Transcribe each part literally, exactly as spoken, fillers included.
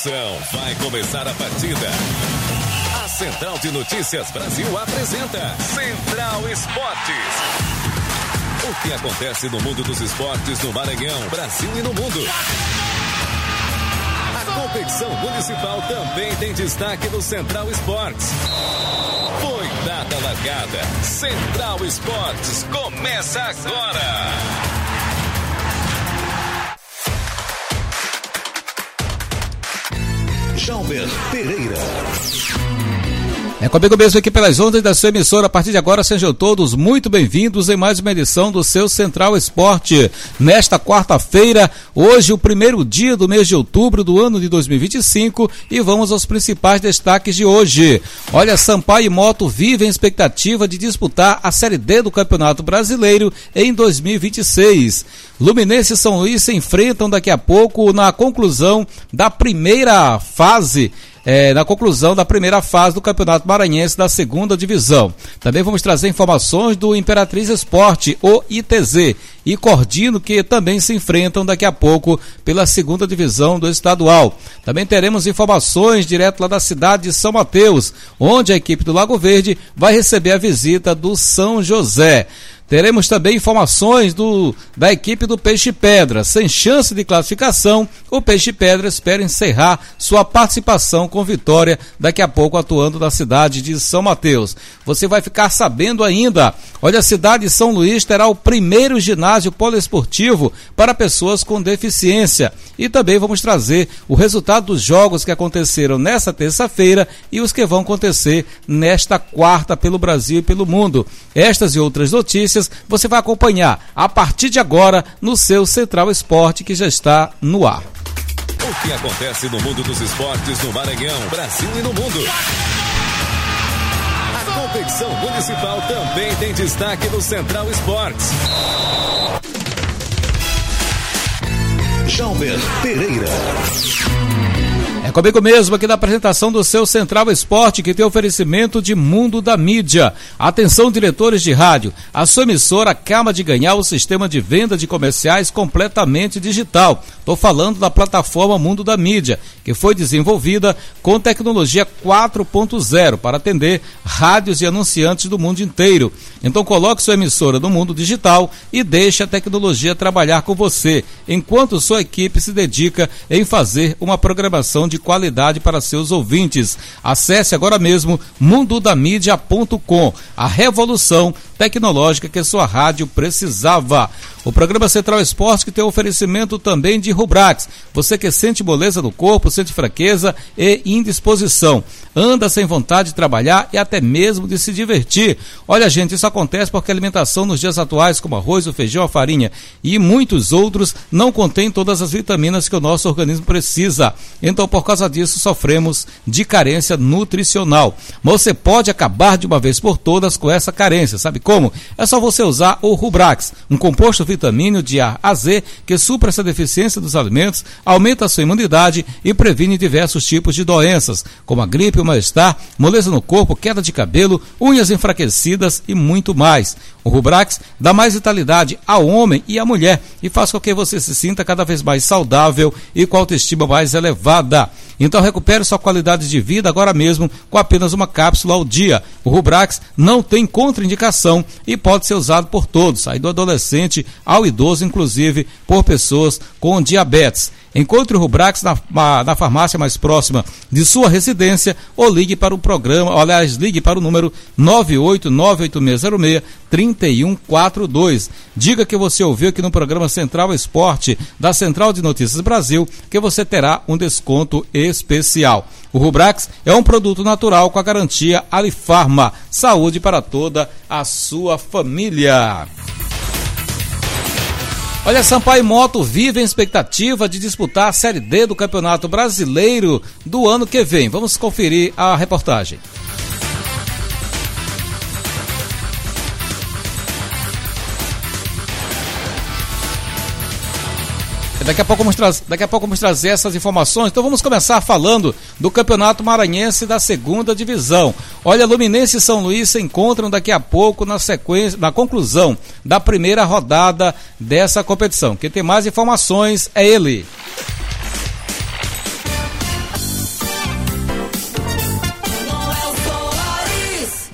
emoção, vai começar a partida. A Central de Notícias Brasil apresenta Central Esportes. O que acontece no mundo dos esportes no Maranhão, Brasil e no mundo. A competição municipal também tem destaque no Central Esportes. Foi dada a largada. Central Esportes começa agora. Jalber Pereira. É comigo mesmo aqui pelas ondas da sua emissora. A partir de agora, sejam todos muito bem-vindos em mais uma edição do seu Central Esporte. Nesta quarta-feira, hoje o primeiro dia do mês de outubro do ano de dois mil e vinte e cinco, e vamos aos principais destaques de hoje. Olha, Sampaio Moto vive em expectativa de disputar a Série D do Campeonato Brasileiro em dois mil e vinte e seis. Luminense e São Luís se enfrentam daqui a pouco na conclusão da primeira fase É, na conclusão da primeira fase do Campeonato Maranhense da segunda divisão. Também vamos trazer informações do Imperatriz Esporte, o I T Z, e Cordino, que também se enfrentam daqui a pouco pela segunda divisão do estadual. Também teremos informações direto lá da cidade de São Mateus, onde a equipe do Lago Verde vai receber a visita do São José. Teremos também informações do, da equipe do Peixe Pedra. Sem chance de classificação, o Peixe Pedra espera encerrar sua participação com vitória daqui a pouco, atuando na cidade de São Mateus. Você vai ficar sabendo ainda, olha, a cidade de São Luís terá o primeiro ginásio poliesportivo para pessoas com deficiência. E também vamos trazer o resultado dos jogos que aconteceram nesta terça-feira e os que vão acontecer nesta quarta pelo Brasil e pelo mundo. Estas e outras notícias você vai acompanhar a partir de agora no seu Central Esporte, que já está no ar. O que acontece no mundo dos esportes no Maranhão, Brasil e no mundo. A competição municipal também tem destaque no Central Esportes. Jalber Pereira. É comigo mesmo aqui na apresentação do seu Central Esporte, que tem oferecimento de Mundo da Mídia. Atenção, diretores de rádio, a sua emissora acaba de ganhar o sistema de venda de comerciais completamente digital. Estou falando da plataforma Mundo da Mídia, que foi desenvolvida com tecnologia quatro ponto zero para atender rádios e anunciantes do mundo inteiro. Então coloque sua emissora no mundo digital e deixe a tecnologia trabalhar com você, enquanto sua equipe se dedica em fazer uma programação de qualidade para seus ouvintes. Acesse agora mesmo mundo da mídia ponto com, a revolução tecnológica que sua rádio precisava. O programa Central Esporte, que tem oferecimento também de Rubrax. Você que sente moleza no corpo, sente fraqueza e indisposição, anda sem vontade de trabalhar e até mesmo de se divertir. Olha, gente, isso acontece porque a alimentação nos dias atuais, como arroz, o feijão, a farinha e muitos outros, não contém todas as vitaminas que o nosso organismo precisa. Então, por causa disso, sofremos de carência nutricional. Mas você pode acabar de uma vez por todas com essa carência. Sabe como? É só você usar o Rubrax, um composto vitamínico de A a Z que supra essa deficiência dos alimentos, aumenta a sua imunidade e previne diversos tipos de doenças, como a gripe, o mal-estar, moleza no corpo, queda de cabelo, unhas enfraquecidas e muito mais. O Rubrax dá mais vitalidade ao homem e à mulher e faz com que você se sinta cada vez mais saudável e com autoestima mais elevada. Então recupere sua qualidade de vida agora mesmo com apenas uma cápsula ao dia. O Rubrax não tem contraindicação e pode ser usado por todos, aí do adolescente ao idoso, inclusive por pessoas com diabetes. Encontre o Rubrax na, na farmácia mais próxima de sua residência ou ligue para o programa, ou, aliás, ligue para o número nove oito nove oito seis zero seis três um quatro dois. Diga que você ouviu aqui no programa Central Esporte da Central de Notícias Brasil, que você terá um desconto especial. O Rubrax é um produto natural com a garantia Alifarma. Saúde para toda a sua família. Olha, Sampaio Moto vive em expectativa de disputar a Série D do Campeonato Brasileiro do ano que vem. Vamos conferir a reportagem. Daqui a pouco vamos trazer, daqui a pouco vamos trazer essas informações. Então vamos começar falando do Campeonato Maranhense da segunda divisão. Olha, Luminense e São Luís se encontram daqui a pouco na sequência, na conclusão da primeira rodada dessa competição. Quem tem mais informações é ele.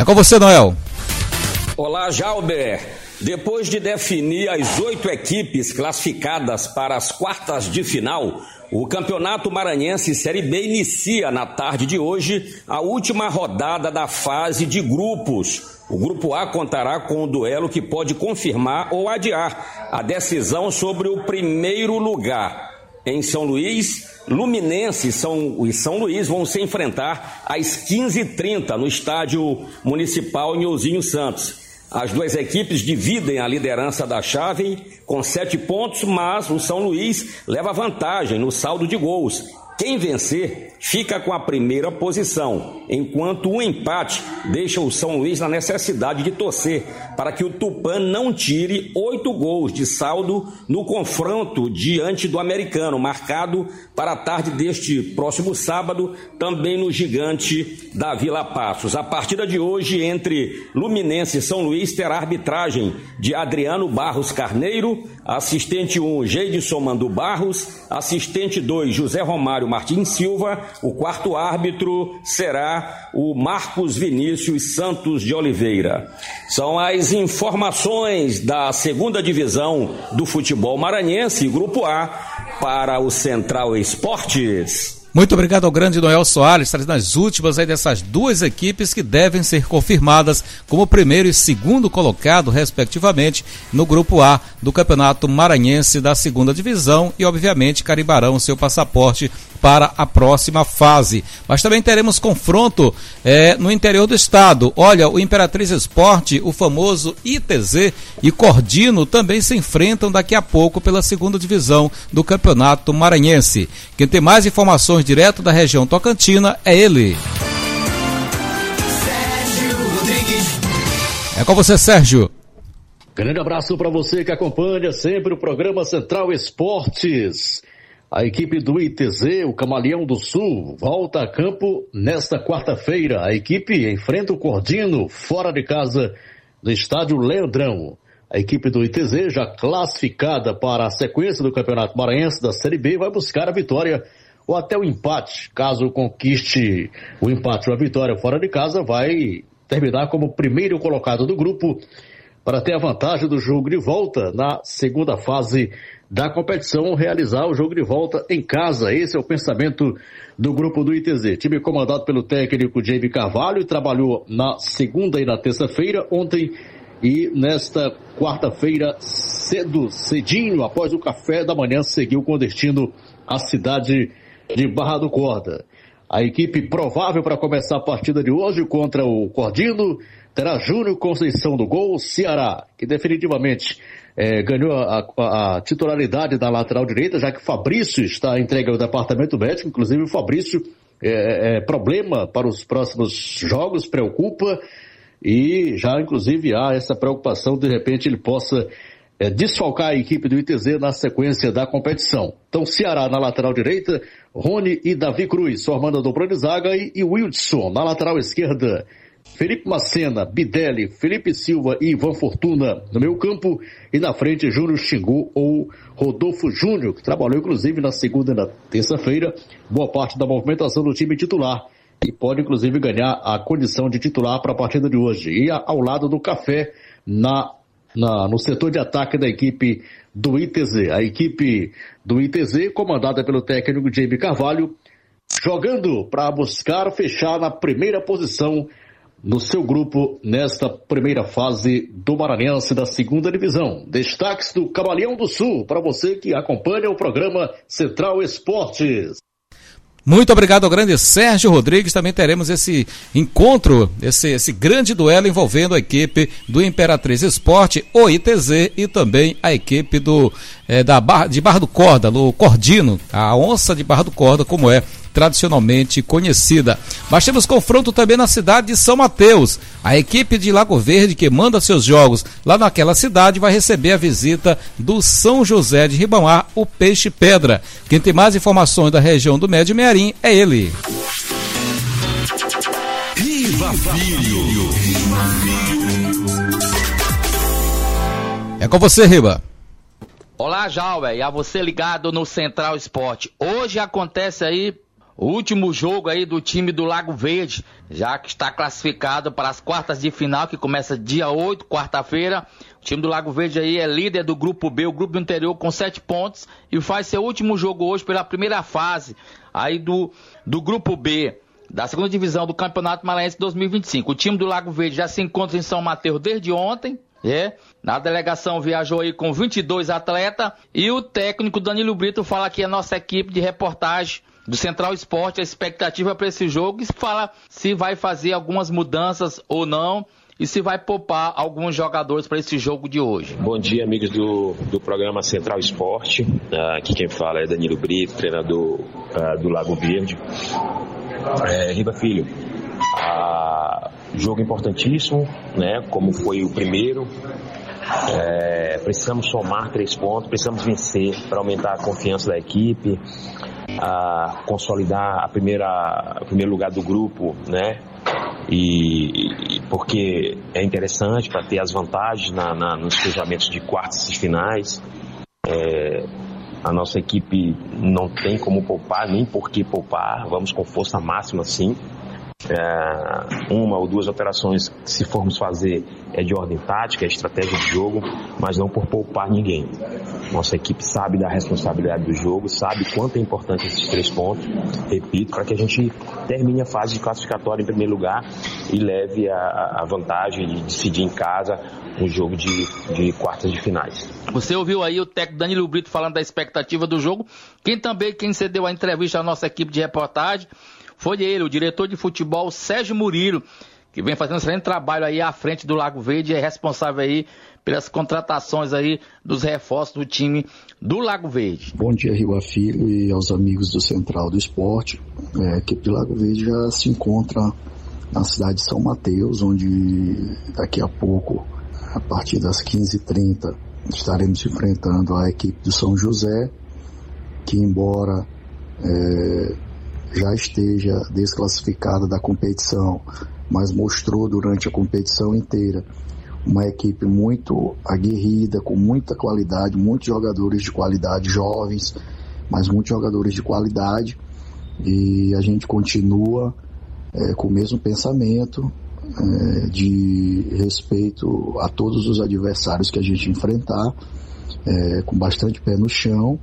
É com você, Noel. Olá, Jalber. Depois de definir as oito equipes classificadas para as quartas de final, o Campeonato Maranhense Série B inicia na tarde de hoje a última rodada da fase de grupos. O Grupo A contará com um duelo que pode confirmar ou adiar a decisão sobre o primeiro lugar. Em São Luís, Luminense São, e São Luís vão se enfrentar às quinze e trinta no Estádio Municipal Nhozinho Santos. As duas equipes dividem a liderança da chave com sete pontos, mas o São Luís leva vantagem no saldo de gols. Quem vencer fica com a primeira posição, enquanto o empate deixa o São Luís na necessidade de torcer para que o Tupã não tire oito gols de saldo no confronto diante do Americano, marcado para a tarde deste próximo sábado, também no Gigante da Vila Passos. A partida de hoje entre Luminense e São Luís terá arbitragem de Adriano Barros Carneiro, assistente um, Geidson Mandu Barros, assistente dois, José Romário Martins Silva. O quarto árbitro será o Marcos Vinícius Santos de Oliveira. São as informações da segunda divisão do futebol maranhense, Grupo A, para o Central Esportes. Muito obrigado ao grande Noel Soares, trazendo as últimas aí dessas duas equipes que devem ser confirmadas como primeiro e segundo colocado, respectivamente, no Grupo A do Campeonato Maranhense da segunda divisão e, obviamente, carimbarão seu passaporte para a próxima fase. Mas também teremos confronto é, no interior do estado. Olha, o Imperatriz Esporte, o famoso I T Z e Cordino também se enfrentam daqui a pouco pela segunda divisão do Campeonato Maranhense. Quem tem mais informações direto da região tocantina é ele. É com você, Sérgio. Grande abraço para você que acompanha sempre o programa Central Esportes. A equipe do I T Z, o Camaleão do Sul, volta a campo nesta quarta-feira. A equipe enfrenta o Cordino fora de casa no estádio Leandrão. A equipe do I T Z, já classificada para a sequência do Campeonato Maranhense da Série B, vai buscar a vitória ou até o empate. Caso conquiste o empate ou a vitória fora de casa, vai terminar como primeiro colocado do grupo para ter a vantagem do jogo de volta na segunda fase da competição, realizar o jogo de volta em casa. Esse é o pensamento do grupo do I T Z. Time comandado pelo técnico Jamie Carvalho, trabalhou na segunda e na terça-feira, ontem e nesta quarta-feira, cedo, cedinho, após o café da manhã, seguiu com destino à cidade de Barra do Corda. A equipe provável para começar a partida de hoje contra o Cordino terá Júnior Conceição do gol, Ceará, que definitivamente é, ganhou a, a, a titularidade da lateral direita, já que Fabrício está entregue ao departamento médico. Inclusive o Fabrício é, é problema para os próximos jogos, preocupa, e já inclusive há essa preocupação, de repente ele possa é, desfalcar a equipe do I T Z na sequência da competição. Então Ceará na lateral direita, Rony e Davi Cruz formando a dupla de zaga, e, e Wilson na lateral esquerda, Felipe Macena, Bidelli, Felipe Silva e Ivan Fortuna no meio campo, e na frente Júnior Xingu ou Rodolfo Júnior, que trabalhou inclusive na segunda e na terça-feira, boa parte da movimentação do time titular, e pode inclusive ganhar a condição de titular para a partida de hoje. E ao lado do Café, na, na, no setor de ataque da equipe do I T Z. A equipe do I T Z, comandada pelo técnico Jamie Carvalho, jogando para buscar fechar na primeira posição no seu grupo nesta primeira fase do Maranhense da segunda divisão. Destaques do Camaleão do Sul para você que acompanha o programa Central Esportes. Muito obrigado ao grande Sérgio Rodrigues. Também teremos esse encontro, esse, esse grande duelo envolvendo a equipe do Imperatriz Esporte, o I T Z, e também a equipe do, é, da Barra, de Barra do Corda, no Cordino, a onça de Barra do Corda, como é tradicionalmente conhecida. Mas temos confronto também na cidade de São Mateus. A equipe de Lago Verde, que manda seus jogos lá naquela cidade, vai receber a visita do São José de Ribamar, o Peixe Pedra. Quem tem mais informações da região do Médio Mearim é ele. Riva Filho. É com você, Riba. Olá, Jalber, e a você ligado no Central Esporte. Hoje acontece aí o último jogo aí do time do Lago Verde, já que está classificado para as quartas de final, que começa dia oito, quarta-feira. O time do Lago Verde aí é líder do Grupo B, o Grupo do Interior, com sete pontos, e faz seu último jogo hoje pela primeira fase aí do, do Grupo B, da segunda divisão do Campeonato Maranhense dois mil e vinte e cinco. O time do Lago Verde já se encontra em São Mateus desde ontem, é. Na delegação viajou aí com vinte e dois atletas, e o técnico Danilo Brito fala que a nossa equipe de reportagem do Central Esporte, a expectativa para esse jogo, e fala se vai fazer algumas mudanças ou não, e se vai poupar alguns jogadores para esse jogo de hoje. Bom dia, amigos do, do programa Central Esporte. Uh, aqui quem fala é Danilo Brito, treinador uh, do Lago Verde. É, Riba Filho, uh, jogo importantíssimo, né? Como foi o primeiro. É, precisamos somar três pontos, precisamos vencer para aumentar a confiança da equipe, a consolidar a primeira, o primeiro lugar do grupo, né? E, e porque é interessante para ter as vantagens na, na, nos cruzamentos de quartas e finais. É, a nossa equipe não tem como poupar, nem por que poupar, vamos com força máxima sim. É, uma ou duas alterações que, se formos fazer, é de ordem tática, é estratégia de jogo, mas não por poupar ninguém. Nossa equipe sabe da responsabilidade do jogo, sabe quanto é importante esses três pontos, repito, para que a gente termine a fase de classificatória em primeiro lugar e leve a, a vantagem de decidir em casa um jogo de, de quartas de finais. Você ouviu aí o técnico Danilo Brito falando da expectativa do jogo. Quem também, quem cedeu a entrevista à nossa equipe de reportagem foi ele, o diretor de futebol Sérgio Murilo, que vem fazendo um excelente trabalho aí à frente do Lago Verde e é responsável aí pelas contratações aí dos reforços do time do Lago Verde. Bom dia, Riba Filho, e aos amigos do Central do Esporte. É, a equipe do Lago Verde já se encontra na cidade de São Mateus, onde daqui a pouco, a partir das quinze e trinta, estaremos enfrentando a equipe do São José, que embora é, já esteja desclassificada da competição, mas mostrou durante a competição inteira uma equipe muito aguerrida, com muita qualidade, muitos jogadores de qualidade, jovens, mas muitos jogadores de qualidade, e a gente continua é, com o mesmo pensamento é, de respeito a todos os adversários que a gente enfrentar, é, com bastante pé no chão,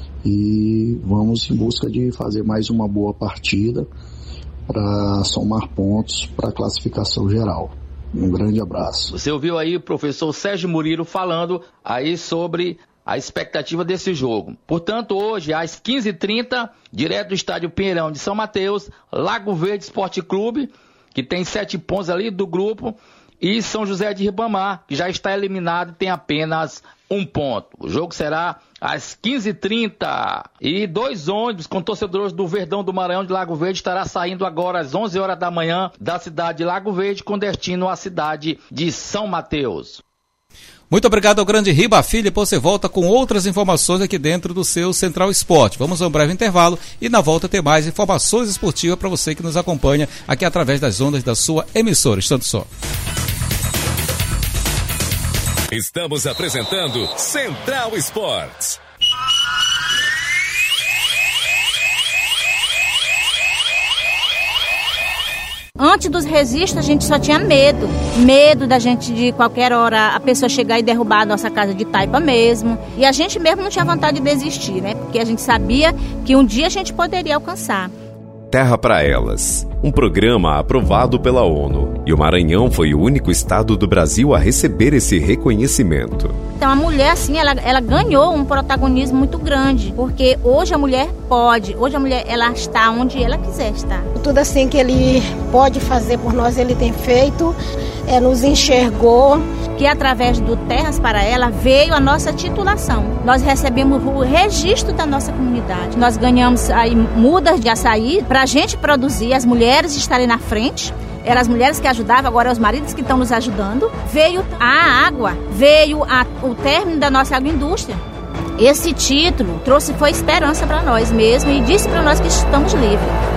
e vamos em busca de fazer mais uma boa partida para somar pontos para a classificação geral. Um grande abraço. Você ouviu aí o professor Sérgio Murilo falando aí sobre a expectativa desse jogo. Portanto, hoje, às quinze e trinta, direto do estádio Pinheirão de São Mateus, Lago Verde Esporte Clube, que tem sete pontos ali do grupo, e São José de Ribamar, que já está eliminado e tem apenas um ponto. O jogo será às quinze e trinta, e dois ônibus com torcedores do Verdão do Maranhão de Lago Verde estará saindo agora às onze horas da manhã da cidade de Lago Verde, com destino à cidade de São Mateus. Muito obrigado ao grande Riba Filho, e você volta com outras informações aqui dentro do seu Central Esporte. Vamos a um breve intervalo e na volta ter mais informações esportivas para você que nos acompanha aqui através das ondas da sua emissora. Instante só. Estamos apresentando Central Esportes. Antes dos registros, a gente só tinha medo. Medo da gente, de qualquer hora, a pessoa chegar e derrubar a nossa casa de taipa mesmo. E a gente mesmo não tinha vontade de desistir, né? Porque a gente sabia que um dia a gente poderia alcançar. Terra para Elas, um programa aprovado pela ONU, e o Maranhão foi o único estado do Brasil a receber esse reconhecimento. Então a mulher, assim, ela, ela ganhou um protagonismo muito grande, porque hoje a mulher pode, hoje a mulher, ela está onde ela quiser estar. Tudo assim que ele pode fazer por nós, ele tem feito, é, nos enxergou. Que através do Terras para Ela veio a nossa titulação. Nós recebemos o registro da nossa comunidade. Nós ganhamos aí mudas de açaí para a gente produzir, as mulheres estarem na frente. Eram as mulheres que ajudavam, agora é os maridos que estão nos ajudando. Veio a água, veio a, o término da nossa agroindústria. Esse título trouxe, foi esperança para nós mesmo, e disse para nós que estamos livres.